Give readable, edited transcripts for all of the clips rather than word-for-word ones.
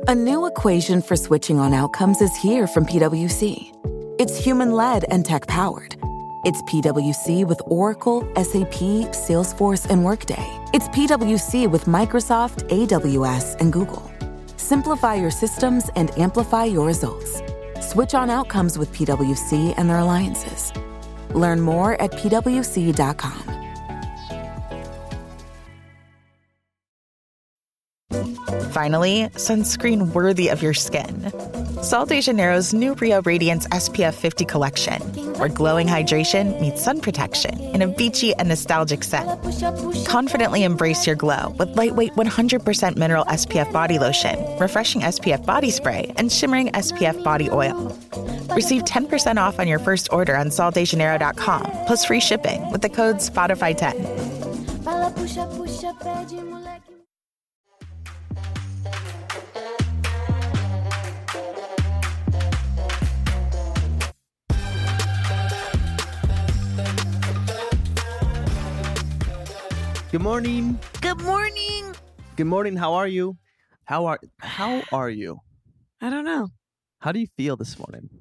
A new equation for switching on outcomes is here from PwC. It's human-led and tech-powered. It's PwC with Oracle, SAP, Salesforce, and Workday. It's PwC with Microsoft, AWS, and Google. Simplify your systems and amplify your results. Switch on outcomes with PwC and their alliances. Learn more at pwc.com. Finally, sunscreen worthy of your skin. Sol de Janeiro's new Rio Radiance SPF 50 collection, where glowing hydration meets sun protection in a beachy and nostalgic scent. Confidently embrace your glow with lightweight 100% mineral SPF body lotion, refreshing SPF body spray, and shimmering SPF body oil. Receive 10% off on your first order on soldejaneiro.com, plus free shipping with the code Spotify10. Good morning. Good morning. Good morning. How are you? How are you? I don't know. How do you feel this morning?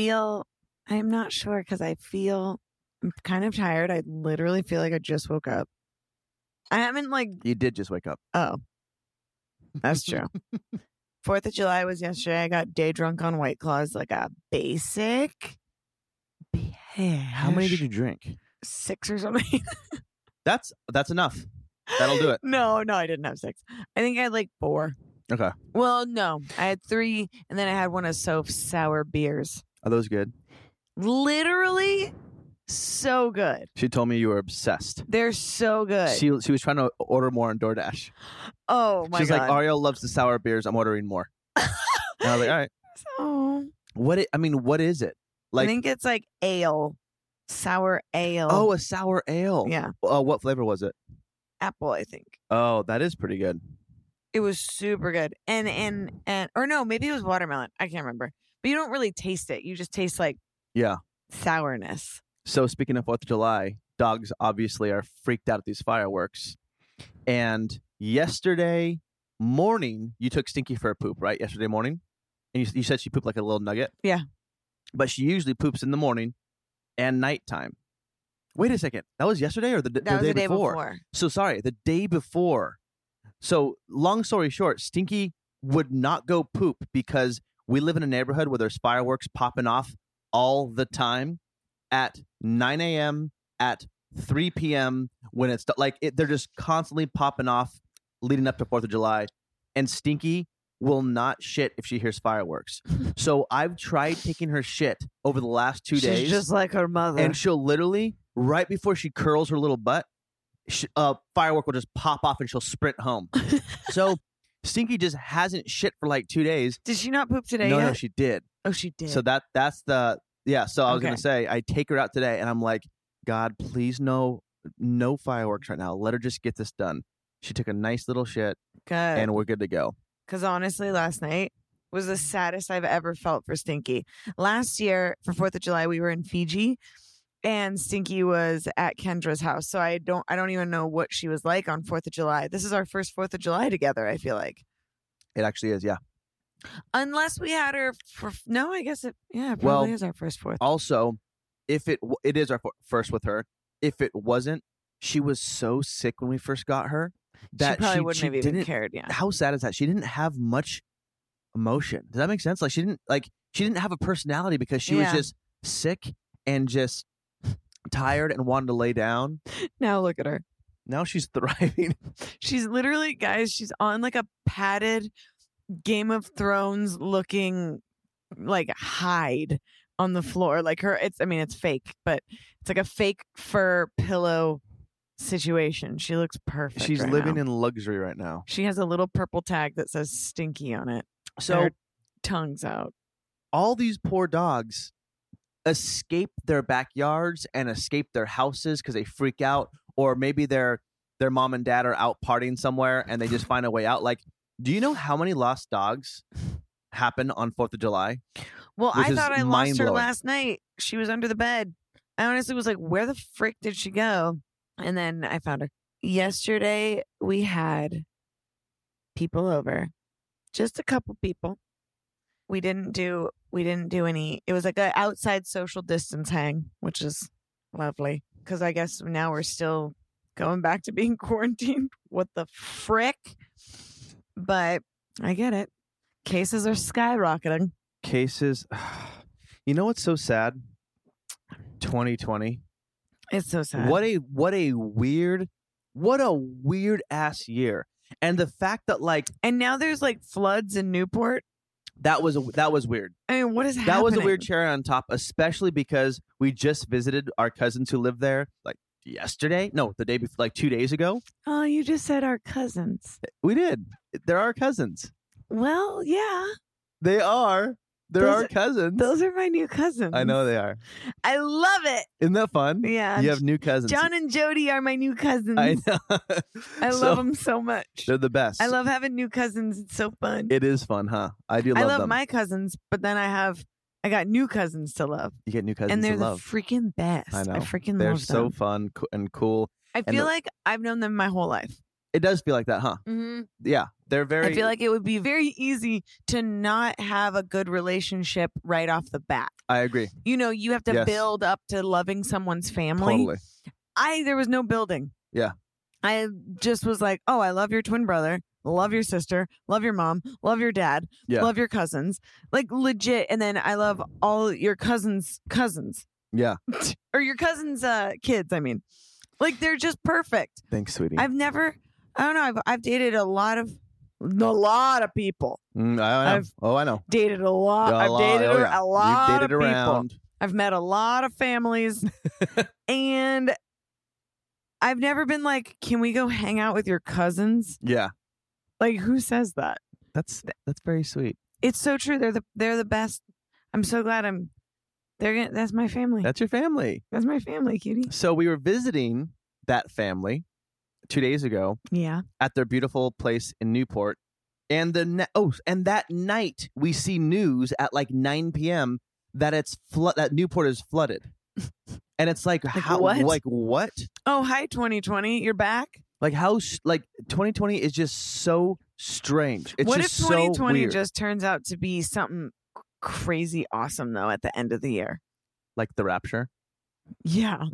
I'm not sure because I'm kind of tired. I literally feel like I just woke up. I haven't You did just wake up. Oh, that's true. 4th of July was yesterday. I got day drunk on White Claws like a basic bitch. How many did you drink? 6 or something. That's enough. That'll do it. No, I didn't have 6. I think I had 4. Okay. Well, no, I had 3, and then I had one of Soph's sour beers. Are those good? Literally so good. She told me you were obsessed. They're so good. She was trying to order more on DoorDash. Oh, my God. She's like, Ariel loves the sour beers. I'm ordering more. And I was like, all right. So, What is it? I think it's ale. Sour ale. Oh, a sour ale. Yeah. What flavor was it? Apple, I think. Oh, that is pretty good. It was super good. And or no, maybe it was watermelon. I can't remember. But you don't really taste it. You just taste sourness. So speaking of 4th of July, dogs obviously are freaked out at these fireworks. And yesterday morning, you took Stinky for a poop, right? Yesterday morning? And you said she pooped like a little nugget? Yeah. But she usually poops in the morning and nighttime. Wait a second. That was yesterday or the day before? So sorry, the day before. So long story short, Stinky would not go poop because we live in a neighborhood where there's fireworks popping off all the time at 9 a.m., at 3 p.m. when it's they're just constantly popping off leading up to 4th of July. And Stinky will not shit if she hears fireworks. So I've tried taking her shit over the last 2 days. She's just like her mother. And she'll literally, right before she curls her little butt, firework will just pop off and she'll sprint home. So Stinky just hasn't shit for 2 days. Did she not poop today yet? No, she did. Oh, she did. So that's the, yeah. So I was going to say, I take her out today and I'm like, God, please no fireworks right now. Let her just get this done. She took a nice little shit. Good. And we're good to go. Because honestly, last night was the saddest I've ever felt for Stinky. Last year, for 4th of July, we were in Fiji, and Stinky was at Kendra's house. So I don't even know what she was like on 4th of July. This is our first 4th of July together, I feel like. It actually is, yeah. Unless we had her no, I guess it probably is our first 4th. Also, if it is our first with her, if it wasn't, she was so sick when we first got her. That she probably wouldn't have even cared. Yeah. How sad is that? She didn't have much emotion. Does that make sense? She didn't have a personality because she was just sick and just tired and wanted to lay down. Now look at her. Now she's thriving. She's literally, guys, she's on a padded Game of Thrones looking hide on the floor. It's fake, but it's like a fake fur pillow situation. She looks perfect. She's living in luxury right now. She has a little purple tag that says Stinky on it. So her tongue's out. All these poor dogs escape their backyards and escape their houses because they freak out, or maybe their mom and dad are out partying somewhere and they just find a way out. Do you know how many lost dogs happen on 4th of July? Well, I thought I lost her last night. She was under the bed. I honestly was like, where the frick did she go? And then I found her. Yesterday, we had people over, Just a couple people. We didn't do any. It was like an outside social distance hang, which is lovely. Because I guess now we're still going back to being quarantined. What the frick? But I get it. Cases are skyrocketing. Cases. You know what's so sad? 2020. It's so sad. What a weird ass year. And the fact that like, and now there's like floods in Newport. That was weird. I mean, what is happening? That was a weird cherry on top, especially because we just visited our cousins who live there like yesterday. No, the day before, like 2 days ago. Oh, you just said our cousins. We did. They're our cousins. Well, yeah. They are. They're our cousins. Those are my new cousins. I know they are. I love it. Isn't that fun? Yeah. You have new cousins. John and Jody are my new cousins. I know. I love them so much. They're the best. I love having new cousins. It's so fun. It is fun, huh? I do love them. I love my cousins, but then I got new cousins to love. You get new cousins and they're to love. The freaking best. I know. I freaking they're love them. so fun and cool. I feel like I've known them my whole life. It does feel like that, huh? Mm-hmm. Yeah, they're very... I feel like it would be very easy to not have a good relationship right off the bat. I agree. You know, you have to build up to loving someone's family. Totally. There was no building. Yeah. I just was like, oh, I love your twin brother, love your sister, love your mom, love your dad, love your cousins. Like legit. And then I love all your cousins' cousins. Yeah. Or your cousins' kids, I mean. Like they're just perfect. Thanks, sweetie. I've dated a lot of people. I know. I've dated a lot. I've dated a lot of people. I've met a lot of families. And I've never been like, can we go hang out with your cousins? Yeah. Like, who says that? That's very sweet. It's so true. They're the best. I'm so glad that's my family. That's your family. That's my family, cutie. So we were visiting that family 2 days ago. Yeah. At their beautiful place in Newport. And and that night we see news at like 9 p.m. that that Newport is flooded. And it's like how what? Like what? Oh, hi 2020. You're back? Like how 2020 is just so strange. It's what just if 2020 so weird. just turns out to be something crazy awesome though at the end of the year? Like the rapture? Yeah.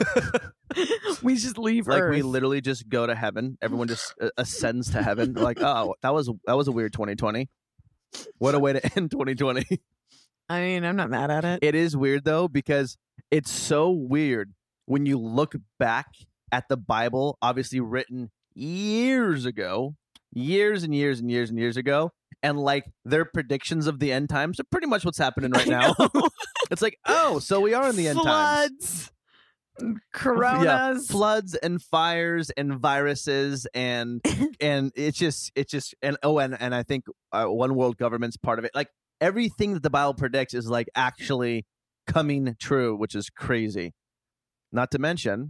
We just leave like Earth. We literally just go to heaven. Everyone just ascends to heaven. Like, oh, that was a weird 2020. What a way to end 2020. I mean, I'm not mad at it. It is weird though, because it's so weird when you look back at the Bible, obviously written years ago, years and years and years and years ago, and like their predictions of the end times are pretty much what's happening right now. It's like, oh, so we are in the end times. Coronas, floods and fires and viruses and it's just and I think one world government's part of it. Like everything that the Bible predicts is like actually coming true, which is crazy. Not to mention,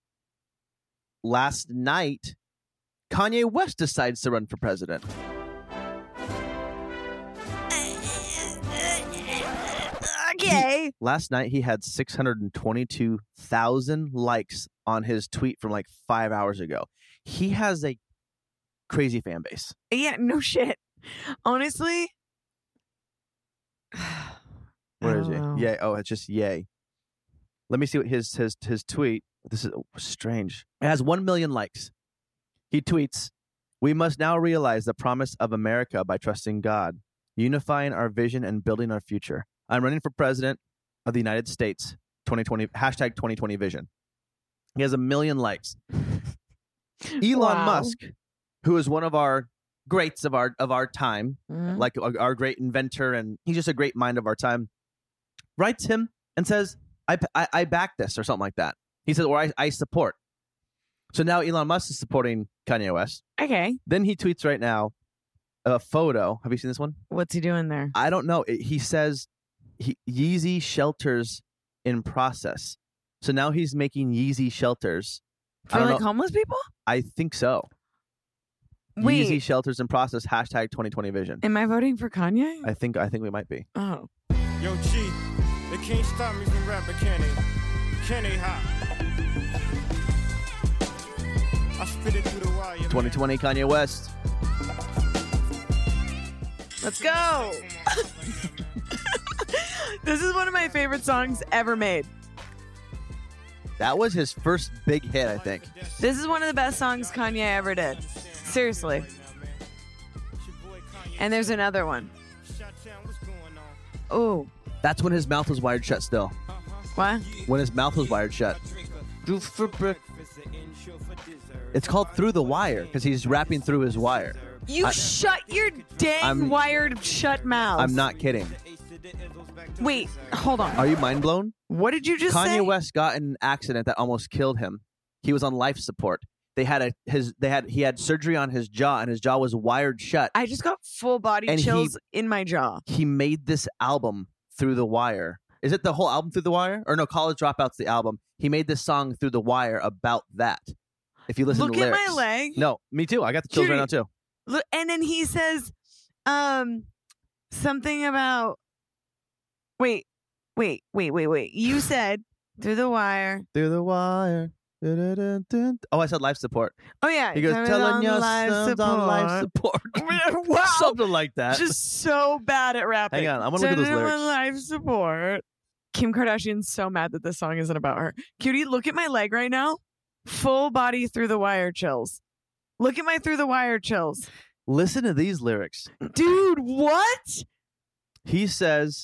last night, Kanye West decides to run for president. Okay. Last night, he had 622,000 likes on his tweet from like 5 hours ago. He has a crazy fan base. Yeah, no shit. Honestly. Where is he? Yay. Oh, it's just yay. Let me see what his tweet. This is strange. It has 1 million likes. He tweets, "We must now realize the promise of America by trusting God, unifying our vision and building our future. I'm running for president of the United States, 2020, hashtag 2020 vision." He has 1 million likes. Elon Musk, who is one of our greats of our time, like our great inventor, and he's just a great mind of our time, writes him and says, I back this or something like that. He says, or I support. So now Elon Musk is supporting Kanye West. Okay. Then he tweets right now a photo. Have you seen this one? What's he doing there? I don't know. He says Yeezy shelters in process. So now he's making Yeezy shelters. For like homeless people? I think so. Wait. Yeezy shelters in process, hashtag 2020 vision. Am I voting for Kanye? I think we might be. Oh. Yo, G, they can't stop me from rapping, can they? Can they hop? I spit it through the wire. 2020 Kanye West. Let's go. This is one of my favorite songs ever made. That was his first big hit, I think. This is one of the best songs Kanye ever did. Seriously. And there's another one. Oh. That's when his mouth was wired shut still. What? When his mouth was wired shut. It's called Through the Wire because he's rapping through his wire. You shut your dang wired shut mouth. I'm not kidding. Wait, hold on. Are you mind blown? What did you just say? Kanye West got in an accident that almost killed him. He was on life support. He had surgery on his jaw, and his jaw was wired shut. I just got full body chills in my jaw. He made this album Through the Wire. Is it the whole album Through the Wire? Or no, College Dropout's the album. He made this song Through the Wire about that. If you listen to the lyrics. Look at my leg. No, me too. I got the chills right now too. Look, and then he says something about Wait. You said Through the Wire. Through the Wire. Oh, I said life support. Oh, yeah. He goes, telling your sons on life support. Wow. Something like that. Just so bad at rapping. Hang on. I'm going to look at those lyrics. Life support. Kim Kardashian's so mad that this song isn't about her. Cutie, look at my leg right now. Full body Through the Wire chills. Look at my Through the Wire chills. Listen to these lyrics. Dude, what? He says,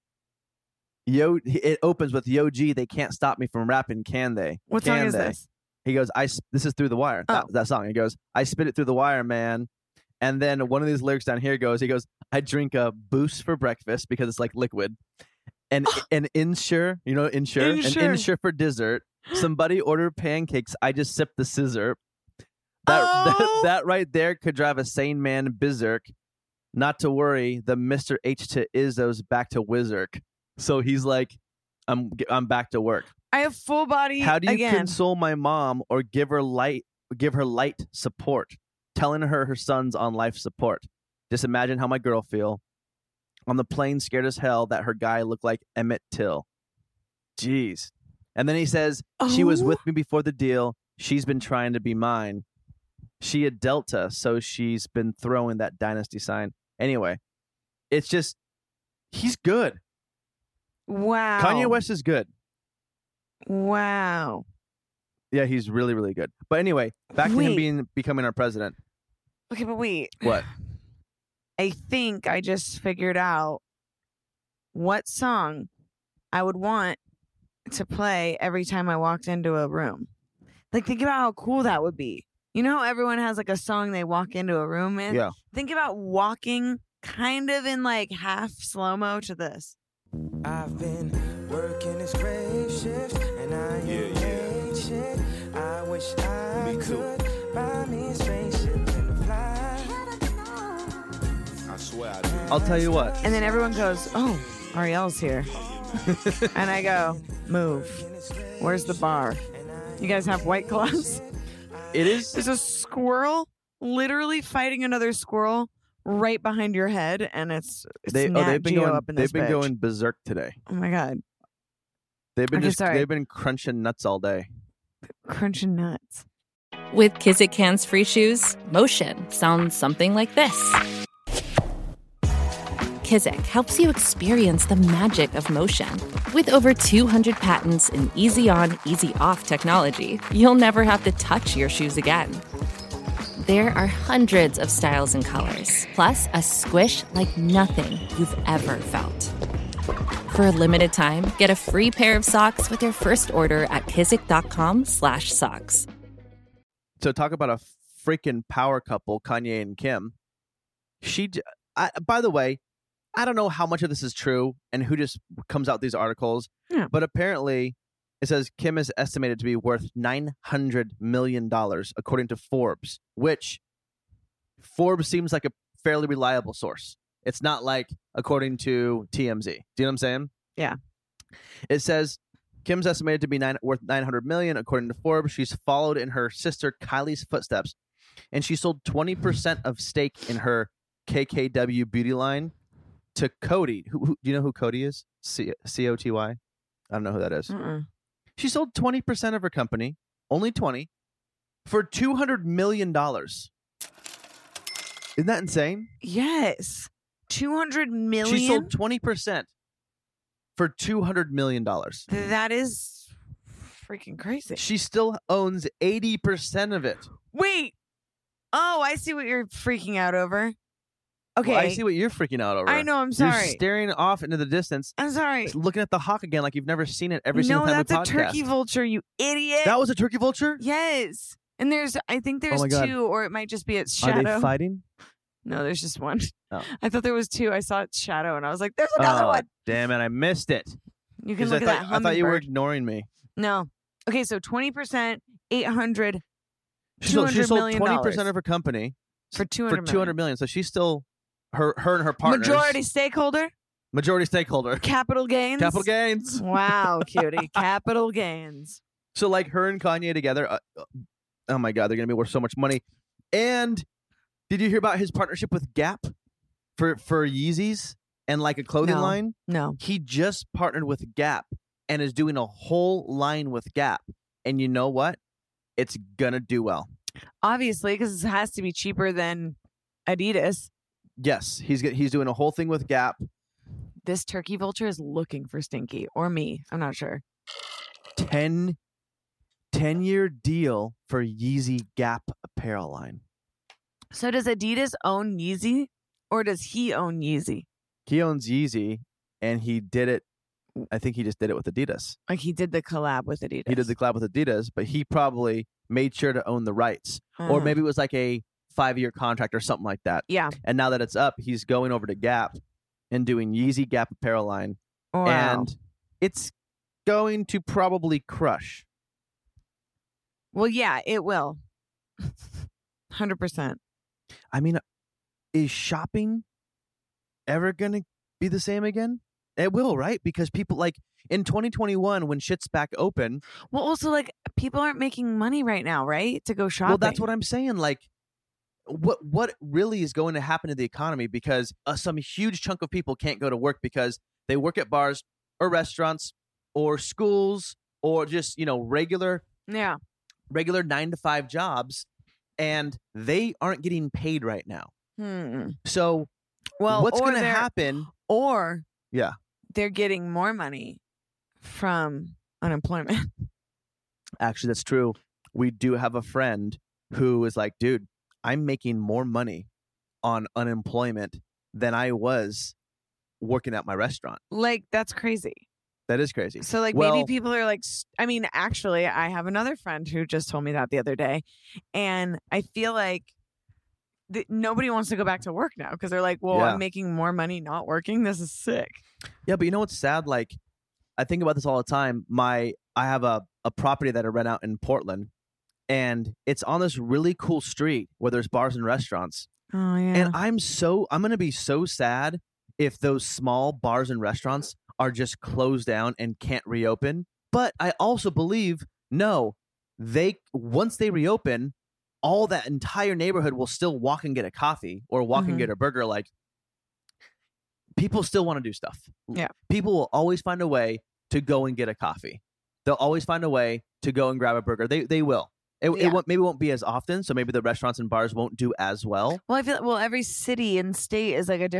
it opens with, Yo, G, they can't stop me from rapping, can they? What song is this? He goes, this is Through the Wire. That song. He goes, I spit it through the wire, man. And then one of these lyrics down here goes, I drink a Boost for breakfast because it's like liquid. And Ensure, Ensure. And Ensure for dessert. Somebody order pancakes. I just sip the scissor. That right there could drive a sane man berserk. Not to worry, the Mr. H to Izzo's back to Wizark. So he's like, I'm back to work. I have full body. How do you console my mom or give her light support? Telling her son's on life support. Just imagine how my girl feel. On the plane, scared as hell that her guy looked like Emmett Till. Jeez. And then he says, she was with me before the deal. She's been trying to be mine. She a Delta, so she's been throwing that dynasty sign. Anyway, it's just, he's good. Wow. Kanye West is good. Wow. Yeah, he's really, really good. But anyway, back to him becoming our president. Okay, but wait. What? I think I just figured out what song I would want to play every time I walked into a room. Like, think about how cool that would be. You know how everyone has like a song they walk into a room in? Yeah. Think about walking kind of in like half slow-mo to this. I've been working this great shift and I ain't shit. I wish I could buy me a spaceship and fly. I swear I do. I'll tell you what. And then everyone goes, oh, Ariel's here. And I go, move. Where's the bar? You guys have White Claws? It is. There's a squirrel literally fighting another squirrel right behind your head, and it's they've been going berserk today. Oh my god. They've been crunching nuts all day. Crunching nuts. With Kizik Hands Free Shoes, motion sounds something like this. Kizik helps you experience the magic of motion. With over 200 patents and easy-on, easy-off technology, you'll never have to touch your shoes again. There are hundreds of styles and colors, plus a squish like nothing you've ever felt. For a limited time, get a free pair of socks with your first order at kizik.com/socks. So talk about a freaking power couple, Kanye and Kim. By the way, I don't know how much of this is true and who just comes out with these articles, but apparently it says Kim is estimated to be worth $900 million, according to Forbes, which Forbes seems like a fairly reliable source. It's not like according to TMZ. Do you know what I'm saying? Yeah. It says Kim's estimated to be worth $900 million, according to Forbes. She's followed in her sister Kylie's footsteps, and she sold 20% of stake in her KKW beauty line to Coty. Who do you know who Coty is? Coty? I don't know who that is. Mm-mm. She sold 20% of her company, only 20, for $200 million. Isn't that insane? Yes. $200 million? She sold 20% for $200 million. That is freaking crazy. She still owns 80% of it. Wait. Oh, I see what you're freaking out over. Okay. Well, I see what you're freaking out over. I know, I'm sorry. You're staring off into the distance. I'm sorry. Looking at the hawk again like you've never seen it every single time we podcast. No, that's a turkey vulture, you idiot. That was a turkey vulture? Yes. And I think there's two, or it might just be its shadow. Are they fighting? No, there's just one. Oh. I thought there was two. I saw its shadow, and I was like, there's another one. Damn it, I missed it. You can look at that hummingbird. I thought you were ignoring me. No. Okay, so 20%, $800, she sold million 20% of her company for $200 million. So she's still her and her partners. Majority stakeholder. Capital gains. Capital gains. Wow, cutie. Capital gains. So like her and Kanye together. Oh my God, they're gonna be worth so much money. And did you hear about his partnership with Gap for Yeezys and like a clothing line? No. He just partnered with Gap and is doing a whole line with Gap. And you know what? It's gonna do well. Obviously, because it has to be cheaper than Adidas. Yes, he's doing a whole thing with Gap. This turkey vulture is looking for Stinky or me. I'm not sure. 10-year deal for Yeezy Gap apparel line. So does Adidas own Yeezy or does he own Yeezy? He owns Yeezy and he did it. I think he just did it with Adidas. Like he did the collab with Adidas. He did the collab with Adidas, but he probably made sure to own the rights. Or maybe it was like a 5-year contract or something like that. Yeah. And now that it's up, he's going over to Gap and doing Yeezy Gap apparel line. Wow. And it's going to probably crush. Well, yeah, it will. 100%. I mean, is shopping ever going to be the same again? It will, right? Because people like in 2021, when shit's back open. Well, also like people aren't making money right now, right? To go shopping. Well, that's what I'm saying. Like, what really is going to happen to the economy? Because some huge chunk of people can't go to work because they work at bars or restaurants or schools or just, regular 9-to-5 jobs, and they aren't getting paid right now. So, what's going to happen? Or yeah, they're getting more money from unemployment. Actually, that's true. We do have a friend who is like, dude, I'm making more money on unemployment than I was working at my restaurant. Like, that's crazy. That is crazy. So, like, maybe people are like, I mean, actually, I have another friend who just told me that the other day. And I feel like nobody wants to go back to work now because they're like, well, I'm making more money not working. This is sick. Yeah, but you know what's sad? Like, I think about this all the time. I have a property that I rent out in Portland, and it's on this really cool street where there's bars and restaurants. Oh, yeah. And I'm going to be so sad if those small bars and restaurants are just closed down and can't reopen. But I also believe, no, once they reopen, all that entire neighborhood will still walk and get a coffee or walk and get a burger. Like, people still want to do stuff. Yeah. People will always find a way to go and get a coffee. They'll always find a way to go and grab a burger. They will. It won't be as often, so maybe the restaurants and bars won't do as well. Well, I feel every city and state is like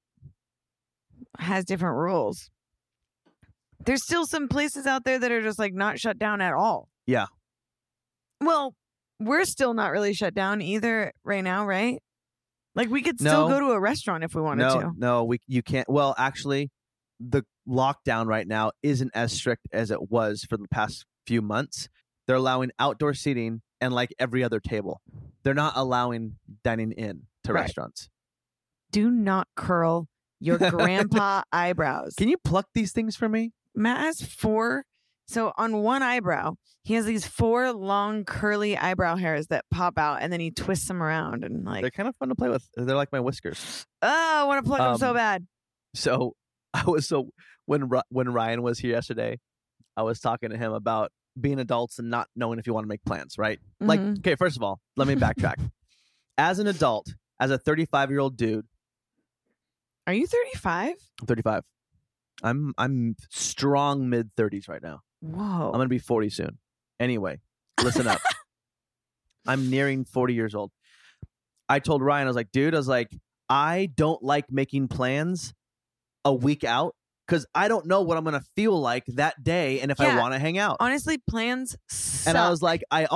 has different rules. There's still some places out there that are just like not shut down at all. Yeah. Well, we're still not really shut down either right now, right? Like we could still go to a restaurant if we wanted to. No, you can't. Well, actually, the lockdown right now isn't as strict as it was for the past few months. They're allowing outdoor seating and like every other table. They're not allowing dining in to restaurants. Do not curl your grandpa eyebrows. Can you pluck these things for me? Matt has 4. So on one eyebrow, he has these 4 long curly eyebrow hairs that pop out, and then he twists them around and like they're kind of fun to play with. They're like my whiskers. Oh, I want to pluck them so bad. So when Ryan was here yesterday, I was talking to him about being adults and not knowing if you want to make plans, right? Mm-hmm. Like, okay, first of all, let me backtrack. As an adult, as a 35-year-old dude. Are you 35? I'm 35. I'm strong mid-30s right now. Whoa. I'm going to be 40 soon. Anyway, listen up. I'm nearing 40 years old. I told Ryan, I was like, I don't like making plans a week out because I don't know what I'm going to feel like that day and if I want to hang out. Honestly, plans suck. And I was like, I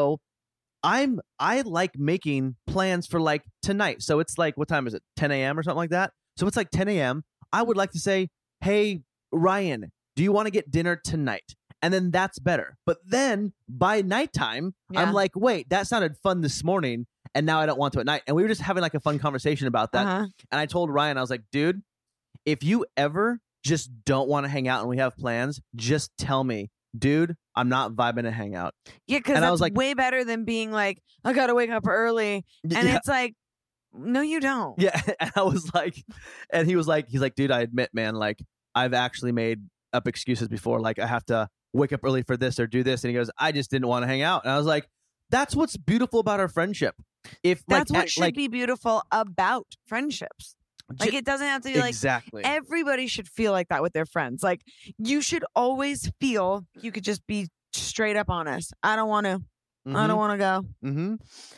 like making plans for like tonight. So it's like, what time is it? 10 a.m. or something like that. So it's like 10 a.m. I would like to say, hey, Ryan, do you want to get dinner tonight? And then that's better. But then by nighttime, I'm like, wait, that sounded fun this morning. And now I don't want to at night. And we were just having like a fun conversation about that. And I told Ryan, I was like, dude, if you ever just don't want to hang out and we have plans, just tell me, dude, I'm not vibing to hang out. Yeah, because that's like, way better than being like, I got to wake up early. And it's like, no, you don't. Yeah. And I was like, and he's like, dude, I admit, man, like I've actually made up excuses before. Like I have to wake up early for this or do this. And he goes, I just didn't want to hang out. And I was like, that's what's beautiful about our friendship. If that's what should be beautiful about friendships. Like it doesn't have to be exactly. Like everybody should feel like that with their friends. Like you should always feel you could just be straight up honest. I don't want to. I don't want to go. Mm-hmm.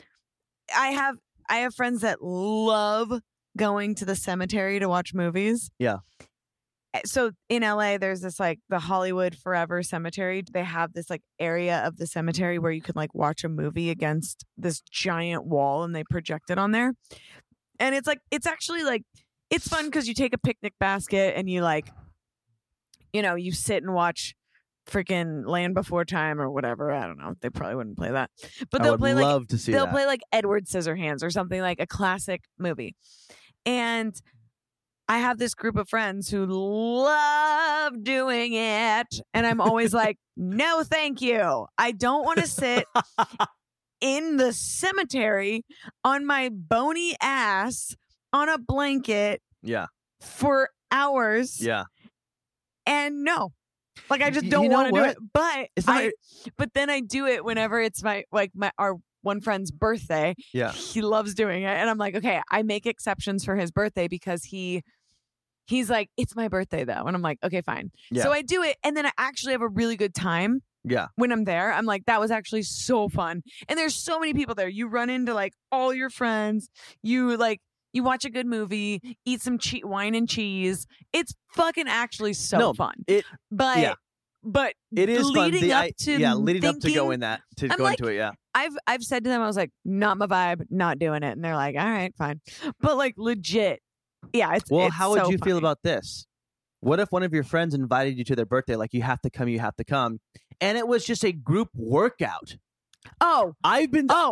I have friends that love going to the cemetery to watch movies. Yeah. So in LA, there's this like the Hollywood Forever Cemetery. They have this like area of the cemetery where you can like watch a movie against this giant wall and they project it on there. And it's like, it's actually like, it's fun because you take a picnic basket and you like, you know, you sit and watch freaking Land Before Time or whatever. I don't know. They probably wouldn't play that. But they'll play like, they'll play like Edward Scissorhands or something, like a classic movie. And I have this group of friends who love doing it. And I'm always like, no, thank you. I don't want to sit in the cemetery on my bony ass on a blanket for hours. Yeah. And no. Like I just don't want to do it. But then I do it whenever it's our one friend's birthday. Yeah. He loves doing it. And I'm like, okay, I make exceptions for his birthday because he's like, it's my birthday though. And I'm like, okay, fine. Yeah. So I do it. And then I actually have a really good time. Yeah. When I'm there, I'm like, that was actually so fun. And there's so many people there. You run into like all your friends. You watch a good movie, eat some wine and cheese. It's fucking actually fun. But it is leading fun. Up to going into it. Yeah. I've said to them, I was like, not my vibe, not doing it. And they're like, all right, fine. But like legit. Yeah. How would you feel about this? What if one of your friends invited you to their birthday? Like, you have to come. And it was just a group workout. I've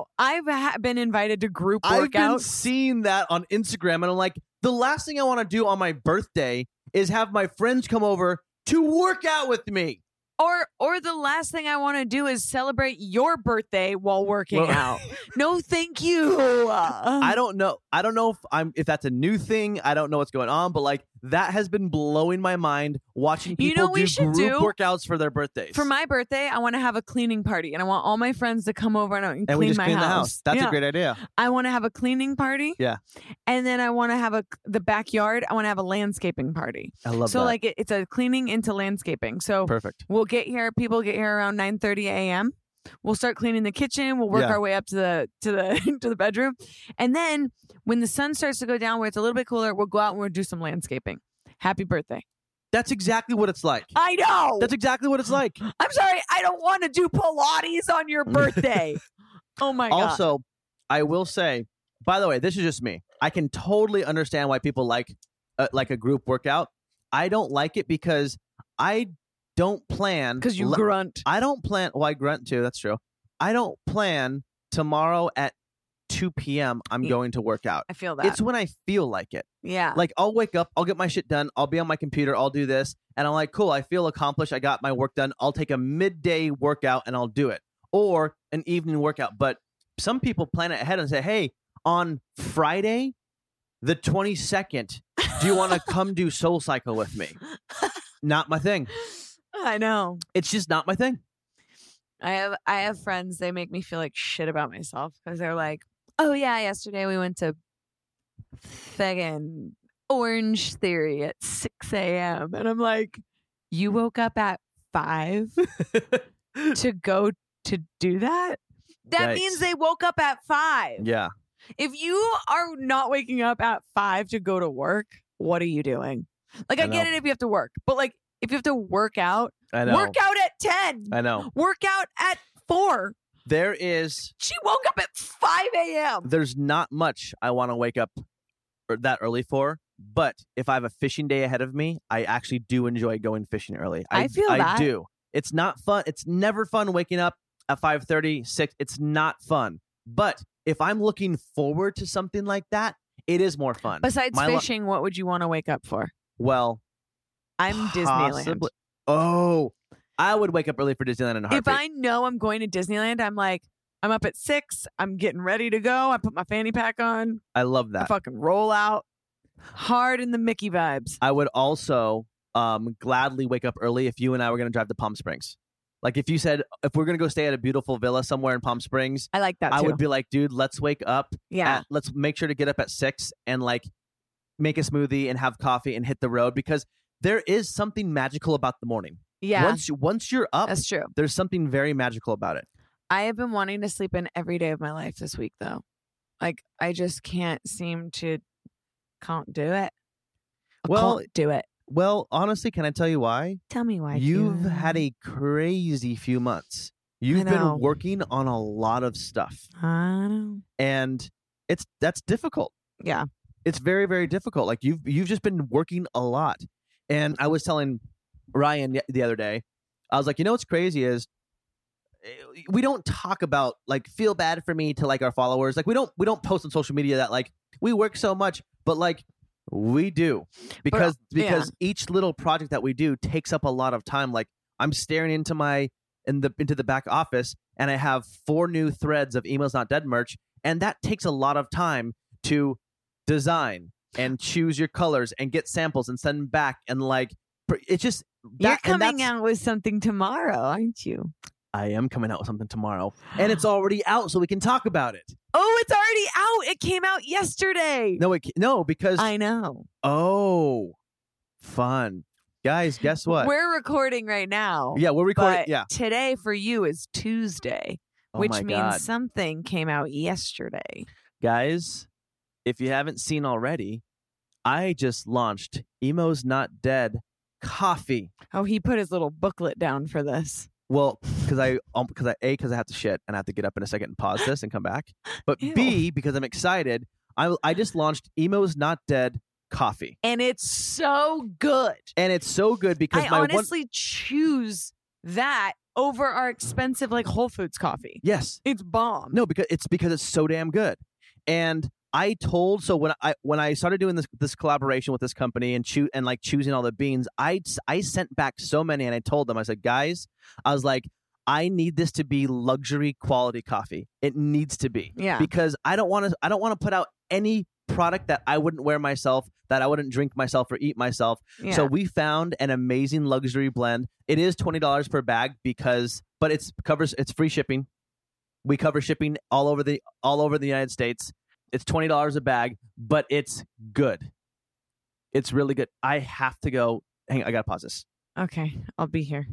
been invited to group workouts. I've been seeing that on Instagram. And I'm like, the last thing I want to do on my birthday is have my friends come over to work out with me. Or the last thing I want to do is celebrate your birthday while working out. No, thank you. I don't know if that's a new thing. I don't know what's going on, but like that has been blowing my mind watching people do group workouts for their birthdays. For my birthday, I want to have a cleaning party and I want all my friends to come over and clean we just my clean house. The house. That's a great idea. I want to have a cleaning party. Yeah. And then I want to have the backyard. I want to have a landscaping party. I love that. So like it's a cleaning into landscaping. So perfect. We'll get here. People get here around 9:30 a.m. We'll start cleaning the kitchen. We'll work our way up to the bedroom, and then when the sun starts to go down, where it's a little bit cooler, we'll go out and we'll do some landscaping. Happy birthday! That's exactly what it's like. I know. That's exactly what it's like. I'm sorry, I don't want to do Pilates on your birthday. Oh my god! Also, I will say, by the way, this is just me. I can totally understand why people like a group workout. I don't like it because I don't plan because you grunt. I don't plan. Well, I grunt too. That's true. I don't plan tomorrow at 2 p.m. I'm going to work out. I feel that. It's when I feel like it. Yeah. Like I'll wake up, I'll get my shit done, I'll be on my computer, I'll do this, and I'm like, cool, I feel accomplished, I got my work done. I'll take a midday workout and I'll do it. Or an evening workout. But some people plan it ahead and say, hey, on Friday, the 22nd, do you want to come do Soul Cycle with me? Not my thing. I know. It's just not my thing. I have friends, they make me feel like shit about myself because they're like, oh yeah, yesterday we went to fucking Orange Theory at 6 a.m. And I'm like, you woke up at 5 to go to do that? That means they woke up at 5. Yeah. If you are not waking up at 5 to go to work, what are you doing? Like, I get it if you have to work, but like, if you have to work out, work out at 10. I know. Work out at 4. She woke up at 5 a.m. There's not much I want to wake up that early for, but if I have a fishing day ahead of me, I actually do enjoy going fishing early. I feel that. I do. It's not fun. It's never fun waking up at 5:30, 6. It's not fun. But if I'm looking forward to something like that, it is more fun. Besides fishing, what would you want to wake up for? Well, I'm Disneyland. Oh, I would wake up early for Disneyland in a heartbeat. If I know I'm going to Disneyland, I'm like, I'm up at 6. I'm getting ready to go. I put my fanny pack on. I love that. I fucking roll out hard in the Mickey vibes. I would also gladly wake up early if you and I were going to drive to Palm Springs. Like if you said, if we're going to go stay at a beautiful villa somewhere in Palm Springs. I like that too. I would be like, dude, let's wake up. Yeah. Let's make sure to get up at 6 and like make a smoothie and have coffee and hit the road, because there is something magical about the morning. Yeah. Once you're up, that's true. There's something very magical about it. I have been wanting to sleep in every day of my life this week, though. Like, I just can't do it. Can't do it. Well, honestly, can I tell you why? Tell me why. You've had a crazy few months. You've been working on a lot of stuff. I know. And that's difficult. Yeah. It's very, very difficult. Like you've just been working a lot. And I was telling Ryan the other day, I was like, you know what's crazy is we don't talk about like feel bad for me to like our followers. Like we don't post on social media that like we work so much, but like we do because each little project that we do takes up a lot of time. Like I'm staring into the back office and I have 4 new threads of Emails Not Dead merch, and that takes a lot of time to design and choose your colors and get samples and send them back, and like it's just you're coming out with something tomorrow, aren't you? I am coming out with something tomorrow, and it's already out, so we can talk about it. Oh, it's already out. It came out yesterday. No, because I know. Oh, fun. Guys, guess what? We're recording right now. Yeah, we're recording. But today for you is Tuesday, which means something came out yesterday. Guys, if you haven't seen already, I just launched Emo's Not Dead coffee. Oh, he put his little booklet down for this. Well, because I have to shit and I have to get up in a second and pause this and come back. But Ew. B, because I'm excited, I just launched Emo's Not Dead coffee, and it's so good. Because I honestly choose that over our expensive like Whole Foods coffee. Yes, it's bomb. No, because it's so damn good. And I told, so when I started doing this collaboration with this company and choosing all the beans, I sent back so many, and I told them, I said, guys, I was like, I need this to be luxury quality coffee. It needs to be. Yeah. Because I don't want to put out any product that I wouldn't wear myself, that I wouldn't drink myself or eat myself. Yeah. So we found an amazing luxury blend. It is $20 per bag but it's free shipping. We cover shipping all over the United States. It's $20 a bag, but it's good. It's really good. I have to go. Hang on, I gotta pause this. Okay, I'll be here.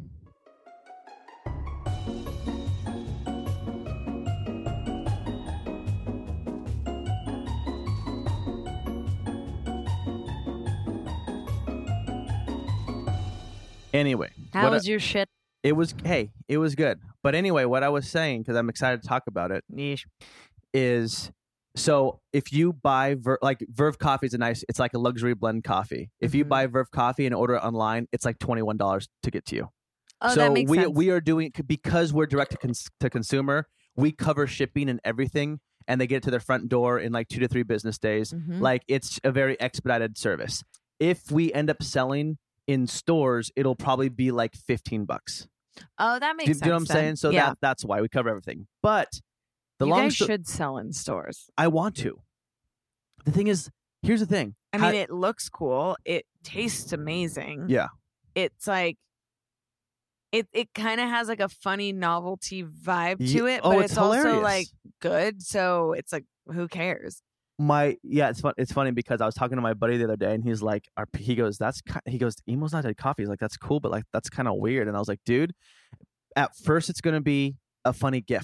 Anyway, how was your shit? It was good. But anyway, what I was saying, because I'm excited to talk about it, is so if you buy Verve coffee is it's like a luxury blend coffee. If you buy Verve coffee and order it online, it's like $21 to get to you. Oh, so that makes sense. We are doing, because we're direct to consumer, we cover shipping and everything, and they get it to their front door in like 2 to 3 business days. Like it's a very expedited service. If we end up selling in stores, it'll probably be like $15. Oh, that makes sense. Do you know what I'm saying? So yeah. that's why we cover everything. But you guys should sell in stores. I want to. The thing is, here's the thing. I mean, it looks cool. It tastes amazing. Yeah. It's like it kind of has like a funny novelty vibe to it, but it's hilarious. Also like good. So it's like, who cares? It's funny because I was talking to my buddy the other day, and he's like, he goes, Emo's Not Dead coffee. He's like, that's cool, but like that's kind of weird. And I was like, dude, at first it's gonna be a funny gift.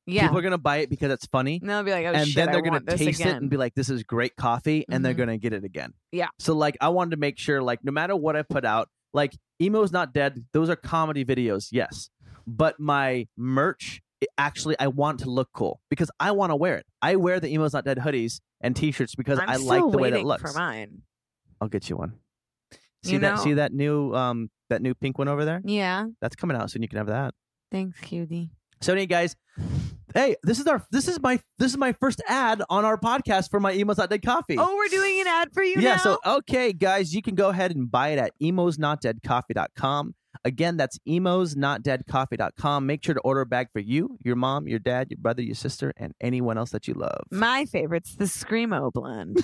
Yeah. People are gonna buy it because it's funny. And they'll be like, oh and shit, then they're gonna taste again. it and be like, this is great coffee, and they're gonna get it again. Yeah. So like, I wanted to make sure, like, no matter what I put out, like, Emo's Not Dead, those are comedy videos, yes. But my merch, actually, I want to look cool because I want to wear it. I wear the Emo's Not Dead hoodies and T-shirts because I like the way that it looks. For mine. I'll get you one. See that new pink one over there? Yeah. That's coming out soon. You can have that. Thanks, cutie. So anyway, guys, hey, this is my first ad on our podcast for my Emo's Not Dead coffee. Oh, we're doing an ad for you now? Yeah, so okay, guys, you can go ahead and buy it at emosnotdeadcoffee.com. Again, that's emosnotdeadcoffee.com. Make sure to order a bag for you, your mom, your dad, your brother, your sister, and anyone else that you love. My favorite's the Screamo blend.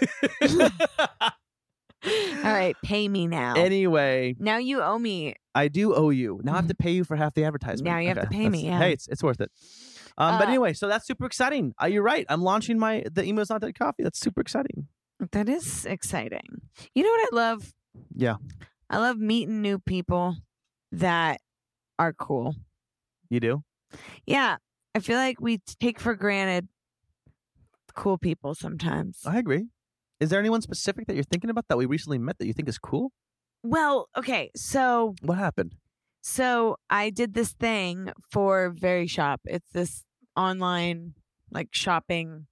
All right, pay me now. Anyway. Now you owe me. I do owe you. Now I have to pay you for half the advertisement. Now you have to pay me, yeah. Hey, it's worth it. But anyway, so that's super exciting. You're right. I'm launching the Emo's Not Dead coffee. That's super exciting. That is exciting. You know what I love? Yeah. I love meeting new people that are cool. You do? Yeah. I feel like we take for granted cool people sometimes. I agree. Is there anyone specific that you're thinking about that we recently met that you think is cool? Well, okay. So what happened? So I did this thing for Very Shop. It's this online like shopping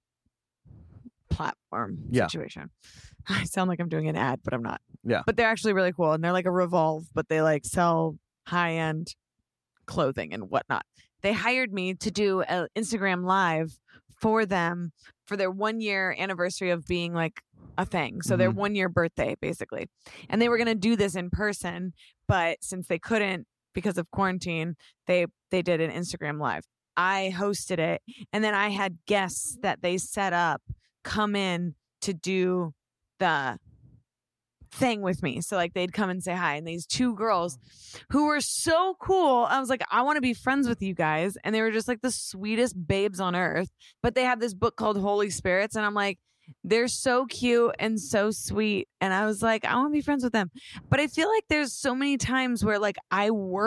platform situation. I sound like I'm doing an ad, but I'm not. Yeah. But they're actually really cool. And they're like a Revolve, but they like sell high-end clothing and whatnot. They hired me to do an Instagram live for them for their 1 year anniversary of being like a thing. So their 1 year birthday, basically. And they were going to do this in person, but since they couldn't because of quarantine, they did an Instagram live. I hosted it, and then I had guests that they set up come in to do the thing with me. So like they'd come and say hi, and these two girls who were so cool. I was like, I want to be friends with you guys. And they were just like the sweetest babes on earth. But they have this book called Holy Spirits, and I'm like, they're so cute and so sweet. And I was like, I want to be friends with them. But I feel like there's so many times where like I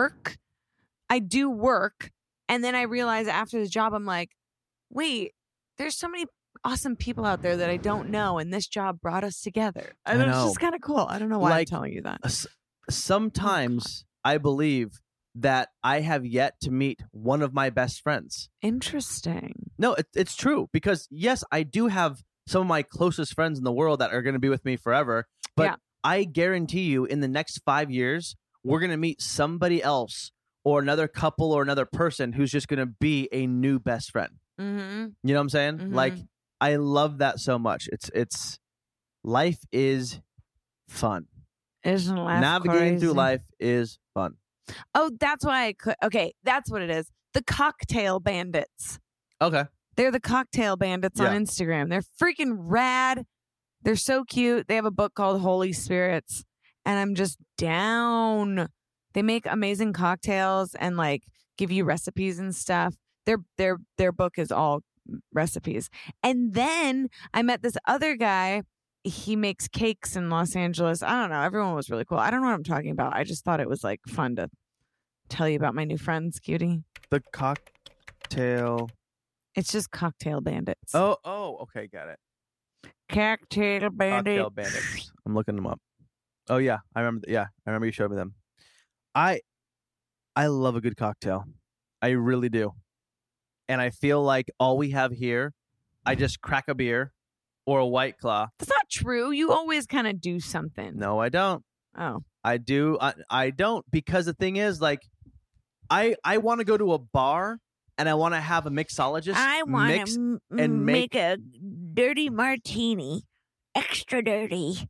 do work, and then I realize after the job, I'm like, wait, there's so many awesome people out there that I don't know, and this job brought us together. I know. It's just kind of cool. I don't know why I'm telling you that. Sometimes I believe that I have yet to meet one of my best friends. Interesting. No, it's true, because yes, I do have some of my closest friends in the world that are going to be with me forever, but I guarantee you in the next 5 years, we're going to meet somebody else or another couple or another person who's just going to be a new best friend. Mm-hmm. You know what I'm saying? Mm-hmm. Like, I love that so much. It's life is fun. Isn't life Navigating crazy? through life is fun. Oh, that's why I could. Okay, that's what it is. The Cocktail Bandits. Okay. They're the Cocktail Bandits on Instagram. They're freaking rad. They're so cute. They have a book called Holy Spirits, and I'm just down. They make amazing cocktails and like give you recipes and stuff. Their book is all recipes. And then I met this other guy. He makes cakes in Los Angeles. I don't know. Everyone was really cool. I don't know what I'm talking about. I just thought it was like fun to tell you about my new friends, cutie. The Cocktail. It's just Cocktail Bandits. Oh, okay, got it. Cocktail Bandits. Cocktail Bandits. I'm looking them up. Oh yeah, I remember. I remember you showed me them. I love a good cocktail. I really do. And I feel like all we have here, I just crack a beer or a White Claw. That's not true. You always kind of do something. No, I don't. Oh. I do. I don't, because the thing is, like, I want to go to a bar and I want to have a mixologist. I want to make a dirty martini. Extra dirty.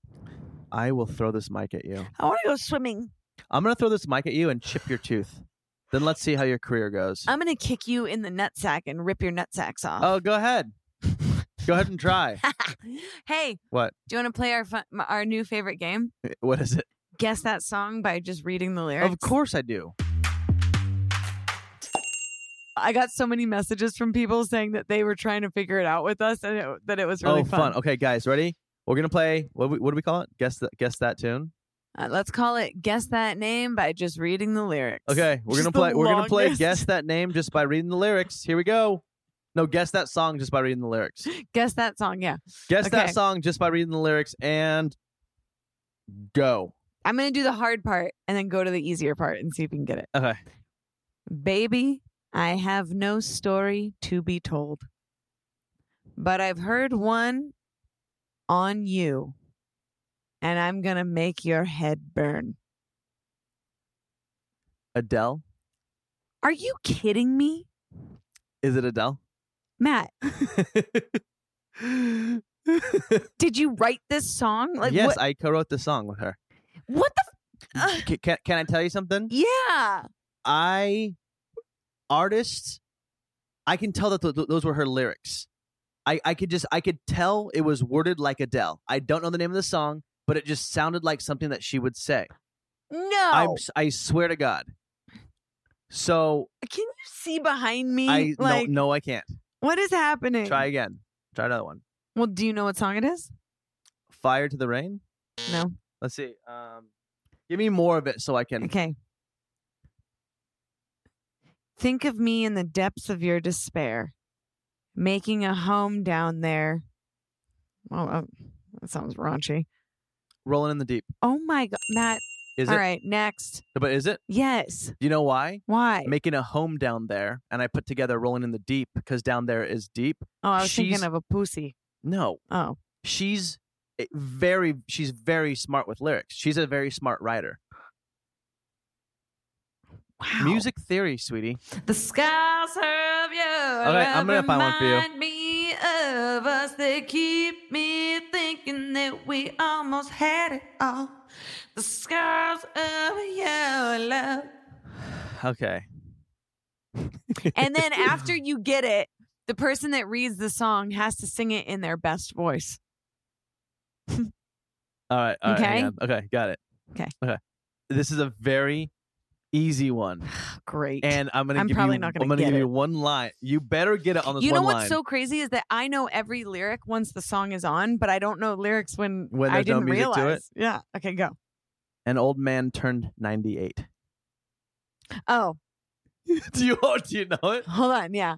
I will throw this mic at you. I want to go swimming. I'm going to throw this mic at you and chip your tooth. Then let's see how your career goes. I'm going to kick you in the nutsack and rip your nutsacks off. Oh, go ahead. Go ahead and try. Hey. What? Do you want to play our new favorite game? What is it? Guess that song by just reading the lyrics. Of course I do. I got so many messages from people saying that they were trying to figure it out with us, and that it was really fun. Okay, guys, ready? We're going to play, what do we call it? Guess that tune? Let's call it Guess That Name by just reading the lyrics. Okay, we're gonna play Guess That Name just by reading the lyrics. Here we go. No, Guess That Song just by reading the lyrics. Guess that song, yeah. Guess that song just by reading the lyrics and go. I'm going to do the hard part and then go to the easier part and see if you can get it. Okay. Baby, I have no story to be told, but I've heard one on you, and I'm going to make your head burn. Adele? Are you kidding me? Is it Adele? Matt, did you write this song? Like, yes, what? I co-wrote the song with her. What the? Can I tell you something? Yeah. I can tell that those were her lyrics. I could tell it was worded like Adele. I don't know the name of the song, but it just sounded like something that she would say. No. I swear to God. So can you see behind me? No, I can't. What is happening? Try again. Try another one. Well, do you know what song it is? Fire to the Rain? No. Let's see. Give me more of it so I can. Okay. Think of me in the depths of your despair, making a home down there. Well, that sounds raunchy. Rolling in the Deep. Oh my God, Matt. Is All it? right, next. But is it? Yes. Do you know why? Why? Making a home down there, and I put together Rolling in the Deep because down there is deep. Oh, I was thinking of a pussy. No. Oh. She's very smart with lyrics. She's a very smart writer. Wow. Music theory, sweetie. The skies of your okay, I'm gonna find one for you. Remind me of us. They keep me thinking that we almost had it all. The skies of your love. Okay. And then after you get it, the person that reads the song has to sing it in their best voice. All right. Okay. Hang on. Okay. Got it. Okay. This is a very easy one. Great. And I'm probably not gonna I'm gonna get give it. you one line. You better get it on this one line. You know what's so crazy is that I know every lyric once the song is on, but I don't know lyrics when I there's no didn't music realize. to it? Yeah. Okay, go. An old man turned 98. Oh. Do you know it? Hold on. Yeah.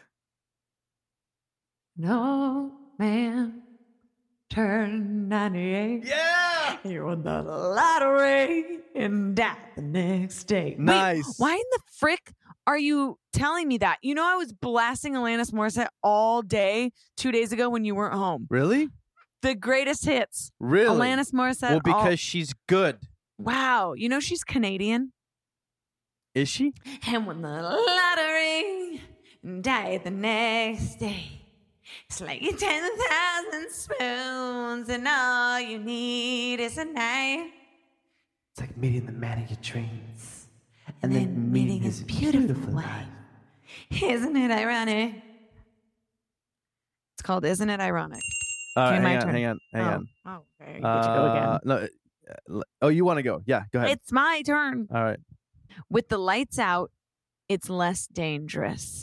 No man turned 98. Yeah. He won the lottery and died the next day. Nice. Wait, why in the frick are you telling me that? You know, I was blasting Alanis Morissette all day 2 days ago when you weren't home. Really? The greatest hits. Really? Alanis Morissette. Well, because she's good. Wow. You know she's Canadian? Is she? And won the lottery and died the next day. It's like 10,000 spoons and all you need is a knife. It's like meeting the man of your dreams and then meeting his beautiful wife. Isn't it ironic? It's called Isn't It Ironic? All right, Okay, my hang turn. on. Oh, okay. Get you go again. No. Oh, you want to go? Yeah, go ahead. It's my turn. All right. With the lights out, it's less dangerous.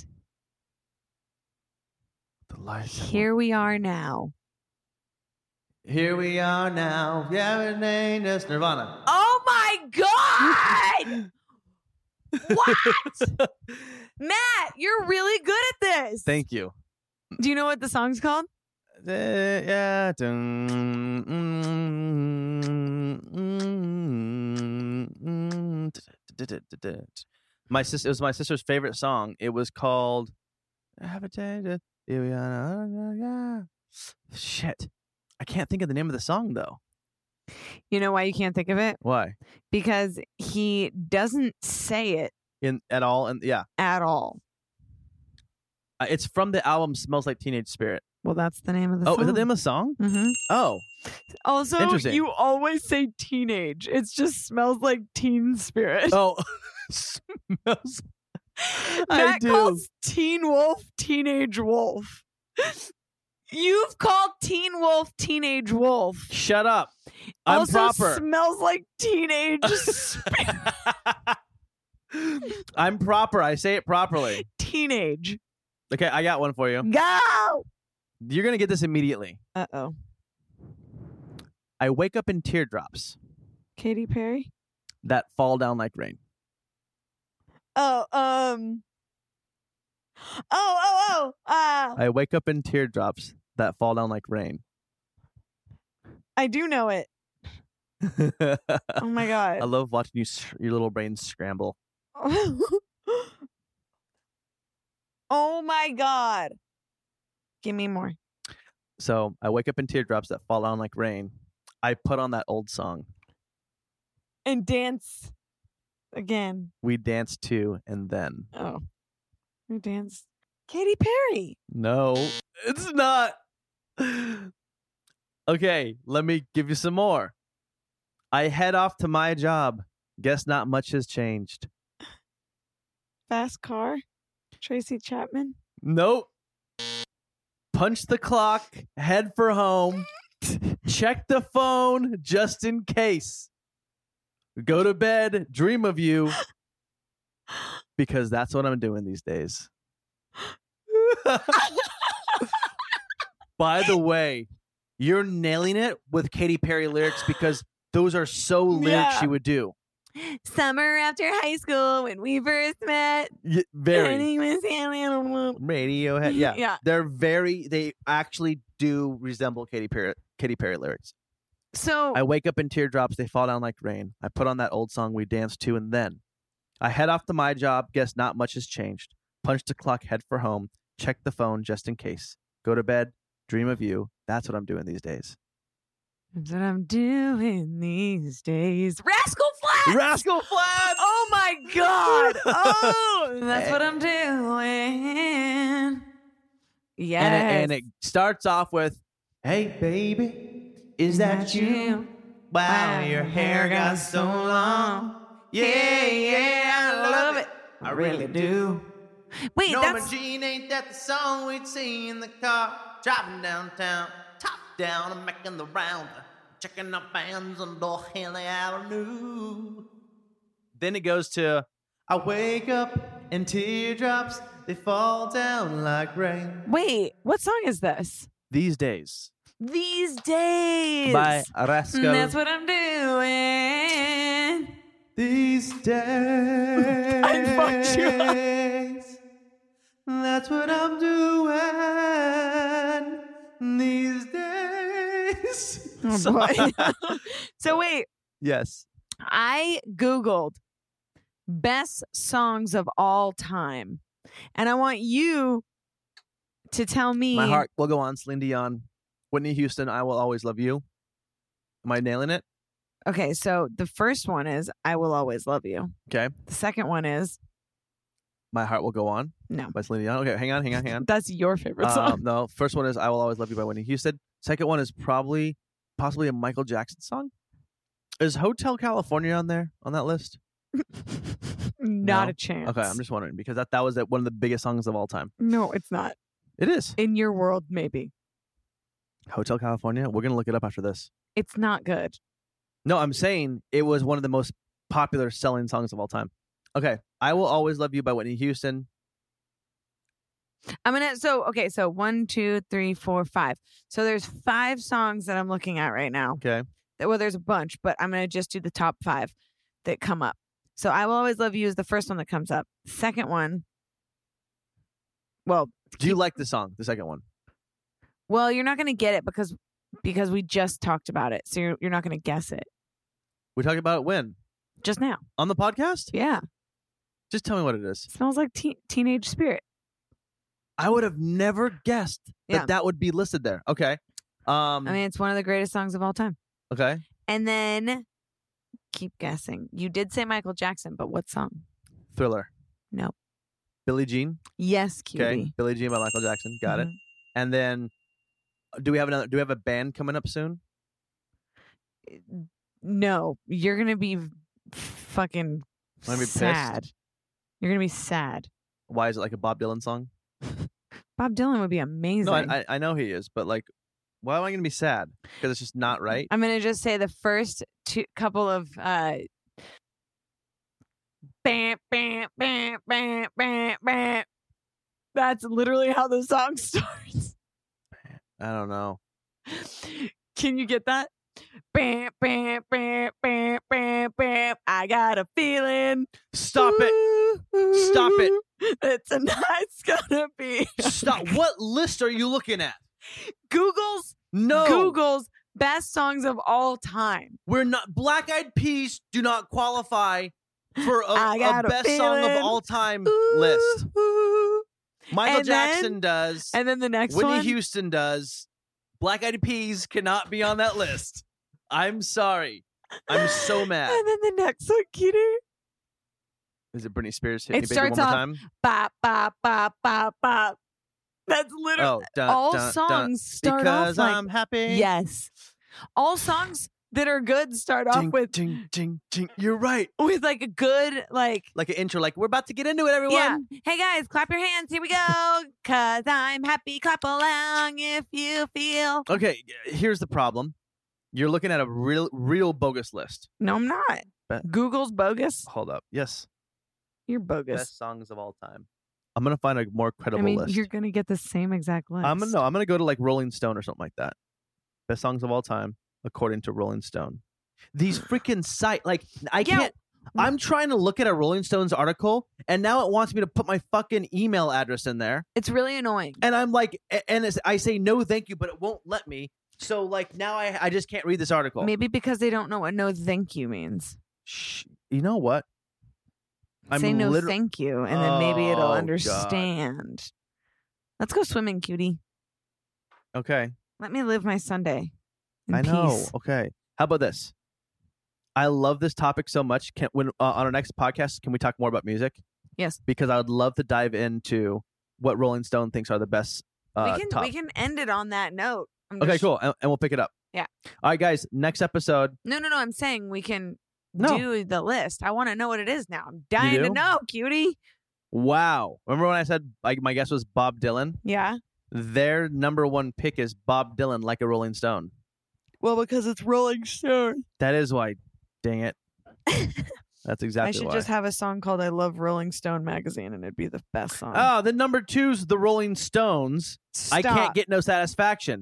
The lights. Here we are now. Here we are now. Yeah, that's Nirvana. Oh my God! What? Matt, you're really good at this. Thank you. Do you know what the song's called? Yeah. My sister. It was my sister's favorite song. It was called. Shit. I can't think of the name of the song though. You know why you can't think of it? Why? Because he doesn't say it At all, and yeah, at all. It's from the album "Smells Like Teenage Spirit." Well, that's the name of the Oh, song. is that the name of the song? Mm-hmm. Oh, Also, Interesting. you always say teenage. It just smells like teen spirit. oh, smells. I Matt do. calls Teen Wolf Teenage Wolf. You've called Teen Wolf Teenage Wolf. Shut up. I'm also proper. Smells like teenage spirit. I'm proper. I say it properly. Teenage. Okay, I got one for you. Go. You're gonna get this immediately. Uh-oh. I wake up in teardrops. Katy Perry? That fall down like rain. I wake up in teardrops that fall down like rain. I do know it. Oh my God. I love watching your little brain scramble. Oh my God. Give me more. So I wake up in teardrops that fall down like rain. I put on that old song. And dance again. We dance to and then. Oh. We dance. Katy Perry. No, it's not. Okay, let me give you some more. I head off to my job. Guess not much has changed. Fast Car. Tracy Chapman. Nope. Punch the clock. Head for home. Check the phone just in case. Go to bed. Dream of you. Because that's what I'm doing these days. By the way, you're nailing it with Katy Perry lyrics because those are so lyrics she would do. Summer after high school when we first met. Very. Radiohead. Yeah. They actually do resemble Katy Perry lyrics. So I wake up in teardrops, they fall down like rain. I put on that old song we danced to, and then I head off to my job. Guess not much has changed. Punch the clock, head for home. Check the phone just in case. Go to bed, dream of you. That's what I'm doing these days. That's what I'm doing these days. Rascal Flatts! Rascal Flatts! Oh my God! Oh, that's what I'm doing. Yes. And it starts off with, "Hey baby, is that you? Wow, your hair got so long. Yeah, I love it. I really do. Wait, Norma Jean, ain't that the song we'd sing in the car? Driving downtown, top down, and making the round, checking out bands on North Haley Avenue." Then it goes to, "I wake up and teardrops, they fall down like rain." Wait, what song is this? These Days. These Days. By Rascal. That's what I'm doing. These days. I fucked you up. That's what I'm doing these days. Oh boy. So wait. Yes. I Googled best songs of all time. And I want you to tell me. My Heart Will Go On, Celine Dion. Whitney Houston, I Will Always Love You. Am I nailing it? Okay, so the first one is I Will Always Love You. Okay. The second one is My Heart Will Go On. No. By Celine Dion. Okay, hang on. That's your favorite song. No, first one is I Will Always Love You by Whitney Houston. Second one is possibly a Michael Jackson song. Is Hotel California on there, on that list? Not a chance. Okay, I'm just wondering because that was one of the biggest songs of all time. No, it's not. It is. In your world, maybe. Hotel California? We're going to look it up after this. It's not good. No, I'm saying it was one of the most popular selling songs of all time. Okay, I Will Always Love You by Whitney Houston. So 1, 2, 3, 4, 5. So there's 5 songs that I'm looking at right now. Okay. Well, there's a bunch, but I'm going to just do the top 5 that come up. So I Will Always Love You is the first one that comes up. Second one. Well, do you like the song, the second one? Well, you're not going to get it because we just talked about it. So you're not going to guess it. We talked about it when? Just now. On the podcast? Yeah. Just tell me what it is. It smells like Teenage Spirit. I would have never guessed that would be listed there. Okay. I mean, it's one of the greatest songs of all time. Okay. And then keep guessing. You did say Michael Jackson, but what song? Thriller. No. Billie Jean? Yes, cutie. Okay. Billie Jean by Michael Jackson. Got it. And then do we have a band coming up soon? No. You're going to be fucking sad. Pissed? You're going to be sad. Why is it like a Bob Dylan song? Bob Dylan would be amazing. No, I know he is, but like, why am I going to be sad? Because it's just not right? I'm going to just say the first couple of bam, bam, bam, bam, bam, bam. That's literally how the song starts. I don't know. Can you get that? Bam, bam, bam, bam, bam, I got a feeling. Stop it. Stop it. That tonight's gonna be. Stop. What list are you looking at? Google's best songs of all time. We're not. Black Eyed Peas do not qualify for a best song of all time list. Michael Jackson does. And then the next Whitney one. Houston does. Black Eyed Peas cannot be on that list. I'm sorry. I'm so mad. And then the next one, Kitty. Is it Britney Spears? Hit Me Baby starts One More off, Time? Bop, bop, bop, bop, bop. That's literally all songs start because off like, I'm happy. Yes. All songs that are good start off with ding, ding, ding. You're right. with like a good like an intro, like we're about to get into it, everyone. Yeah. Hey guys, clap your hands. Here we go. 'Cause I'm happy. Clap along if you feel. Okay, here's the problem. You're looking at a real bogus list. No, I'm not. Google's bogus. Hold up. Yes. You're bogus. Best songs of all time. I'm gonna find a more credible list. You're gonna get the same exact list. I'm gonna go to like Rolling Stone or something like that. Best songs of all time according to Rolling Stone. These freaking site, like I can't. I'm trying to look at a Rolling Stones article, and now it wants me to put my fucking email address in there. It's really annoying. And I'm like, I say no, thank you, but it won't let me. So like now I just can't read this article. Maybe because they don't know what no thank you means. Shh. You know what? Say no thank you, and then maybe it'll understand. God. Let's go swimming, cutie. Okay. Let me live my Sunday in I know. peace. Okay. How about this? I love this topic so much. On our next podcast, can we talk more about music? Yes. Because I would love to dive into what Rolling Stone thinks are the best. We can end it on that note. Okay, cool, and we'll pick it up. Yeah. All right, guys. Next episode. No. I'm saying we can do the list. I want to know what it is now. I'm dying to know, cutie. Wow. Remember when I said my guess was Bob Dylan? Yeah. Their number one pick is Bob Dylan, Like a Rolling Stone. Well, because it's Rolling Stone. That is why. Dang it. That's exactly why. I should just have a song called I Love Rolling Stone Magazine, and it'd be the best song. Oh, the number 2's the Rolling Stones. Stop. I can't get no satisfaction.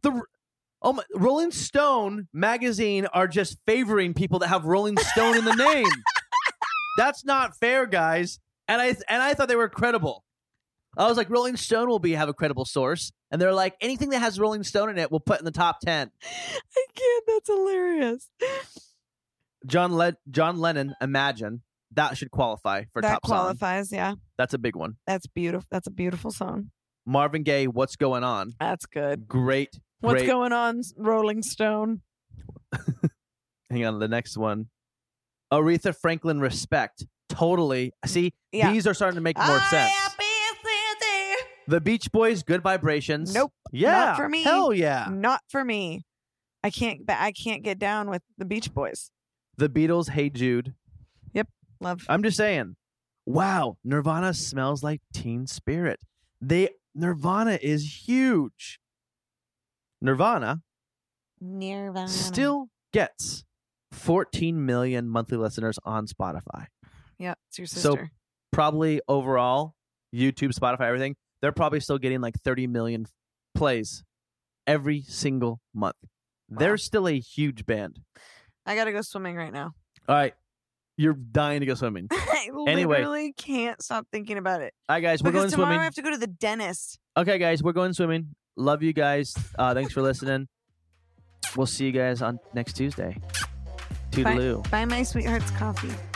Rolling Stone Magazine are just favoring people that have Rolling Stone in the name. That's not fair, guys. And I thought they were credible. I was like, Rolling Stone will have a credible source. And they're like, anything that has Rolling Stone in it, we'll put in the top 10. I can't. That's hilarious. John Lennon, Imagine. That should qualify for top song. That qualifies, yeah. That's a big one. That's beautiful. That's a beautiful song. Marvin Gaye, What's Going On. That's good. Great. What's going on, Rolling Stone? Hang on, the next one. Aretha Franklin, Respect. Totally. See, these are starting to make more sense. The Beach Boys, Good Vibrations. Nope. Yeah. Not for me. Hell yeah. Not for me. I can't get down with the Beach Boys. The Beatles, Hey Jude. Yep. Love. I'm just saying. Wow. Nirvana smells like Teen Spirit. Nirvana is huge. Nirvana still gets 14 million monthly listeners on Spotify. Yeah, it's your sister. So probably overall, YouTube, Spotify, everything, they're probably still getting like 30 million plays every single month. Wow. They're still a huge band. I got to go swimming right now. All right. You're dying to go swimming. I literally can't stop thinking about it. All right, guys, we're going swimming. Tomorrow I have to go to the dentist. Okay, guys, we're going swimming. Love you guys. Thanks for listening. We'll see you guys on next Tuesday. Toodaloo. Bye, my sweetheart's coffee.